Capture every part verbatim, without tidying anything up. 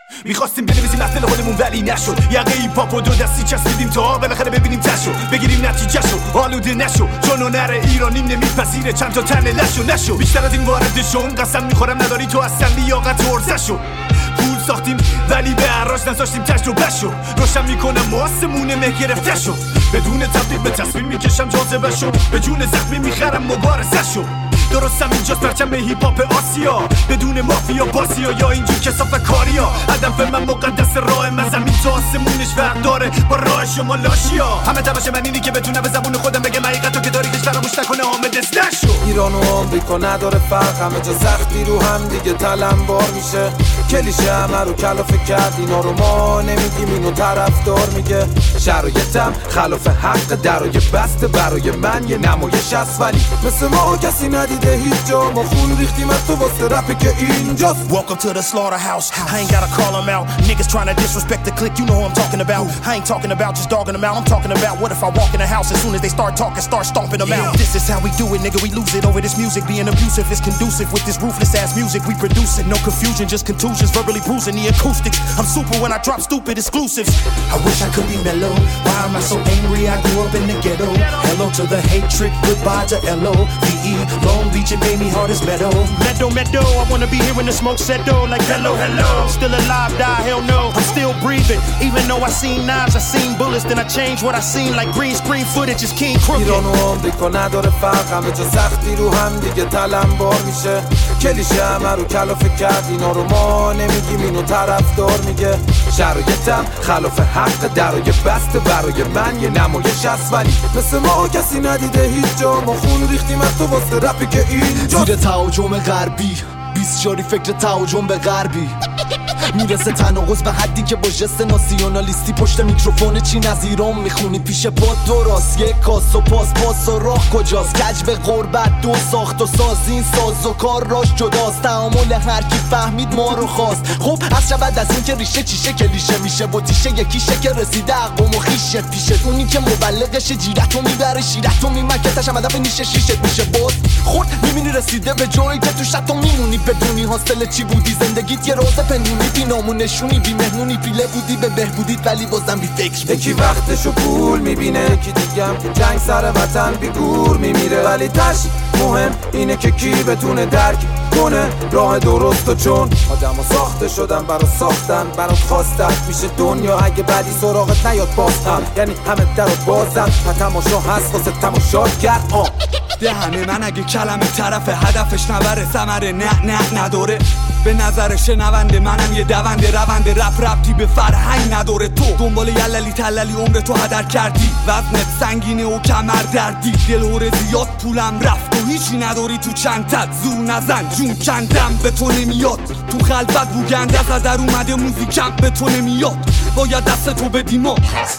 میخواستیم بنویسیم از دل خودمون ولی نشد. یقه ای پاپ و دو دستی چسبیدیم تا بالاخره ببینیم تشو بگیریم نتیجهشو آلوده نشو چون هنر ایرانیم نمیپذیره چند تا تن لشو نشو بیشتر از این وارد شون قسم میخورم نداری تو اصلا لیاقت ورزشو پول ساختیم ولی به عراش نذاشتیم تجربهشو روشن میکنم آسمون مه گرفته شو بدون تبدیل به تصویر میکشم جاذبهشو به جون زخمی میخرم مبارزهشو درستم اینجاست پرچم به هیپ هاپ آسیا بدون مافیا باسیا یا اینجور کسافت کاریا هدف من مقدس راه من زمین تا آسمونش فرق داره با راه شما لاشیا همه تلاش من اینی که بتونم به زبون خودم بگم حقیقتو که داری کش فراموش نکنه حامد نشو ایران و آمریکا نداره فرق همه جا سختی رو هم دیگه تلمبار میشه کلیشه همه رو کلافه کرد اینا رو ما نمیگیم اینو طرفدار میگه شرایطم خلاف حق درای بسته برای من یه نمایش است ولی مثل ما کسی ندیده هیچ جا ما خون ریختیم از تو واسه رپه که اینجاست. Welcome to the slaughterhouse. I ain't gotta call them out. Niggas trying to disrespect the clique, you know who I'm talking about. I ain't talking about just dogging them out. I'm talking about what if I walk in the house as soon as they start talking, start stomping them out. This is how we do it, nigga. We lose it over this music. Being abusive is conducive with this ruthless ass music. We produce it, no confusion, just contusions, verbally bruising the acoustics. I'm super when I drop stupid exclusives. I wish I could be mellow. Why am I so angry? I grew up in the ghetto. Hello to the hatred, goodbye to L O V E. Long Beach and baby heart is meadow. Meadow, meadow. I wanna be here when the smoke set though. Like hello, hello. Still alive, die, hell no. I'm still breathing. Even though I seen knives, I seen bullets. Then I changed what I seen like green screen footage is King Crooked. ایران و آمریکا نداره فرق همه جا سختی رو هم دیگه تلمبار میشه کلیشه همه رو کلافه کرد اینا رو ما نمیگیم اینو طرفدار میگه شرایطم خلاف حق درای بسته برای من یه نمایش است ولی مثل ما کسی ندیده هیچ جا ما خون ریختیم از تو واسه رپی که اینجا زیر تهاجم غربی بیست جاری فکر تهاجم به غربی میرسه تناقض به حدی که با جست ناسیونالیستی پشت میکروفون چین از ایران میخونی پیش پاد درست یک کاس و پاس پاس و راه کجاست کج به غربت دو ساخت و ساز این ساز و کار راش جداست تعامل هر کی فهمید ما رو خواست خب از شود از این که ریشه چیشه کلیشه میشه و تیشه یکیشه که رسیده عقم و خیشت پیشت اونی که مبلغشه جیرتو میبره شیرتو میمکتش هم هدف نیشه شیشت میشه باز خود میبینی رسیده به جایی که تو شتو میمونی بدونی حاصل چی بودی زندگیت یه روز پنهونی بی نامونشونی بی مهمونی پیله بودی به بهبودیت ولی بازم بی فکر یکی وقتشو پول میبینه یکی دیگم که جنگ سر وطن بی گور میمیره ولی تش مهم اینه که کی بتونه درک کنه راه درست و چون آدم و ساخته شدن برا ساختن برات خواستن میشه دنیا اگه بعدی سراغت نیاد باستم یعنی همه در رو بازن و تماشا هست واسه تماشاگر آه دهنه من اگه کلمه طرف هدفش نبره ثمره نه نه نداره به نظر شنونده منم یه دونده رونده رپ رپتی به فرهنگ نداره تو دنبال یللی تللی عمر تو هدر کردی وزنت سنگینه و کمر دردی دلهوره زیاد پولم رفت و هیچی نداری تو چندت زور نزن جون کندم به تو نمیاد تو خلوت بوگنده از در اومده موزیکم به تو نمیاد باید دست تو بدی ما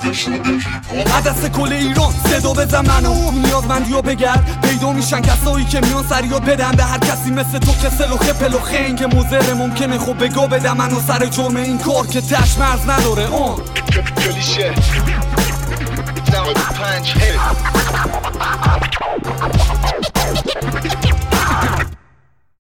دست کل ایران صدا بزن منو نیازمندیو بگرد پیدا میشن کسایی که میان سریع بدن به هر کسی مثل تو که سلوخه پلوخه این که مزره ممکنه خب بگو بدم منو سر جرم این کار که تش مرز نداره اون کلیشه پنج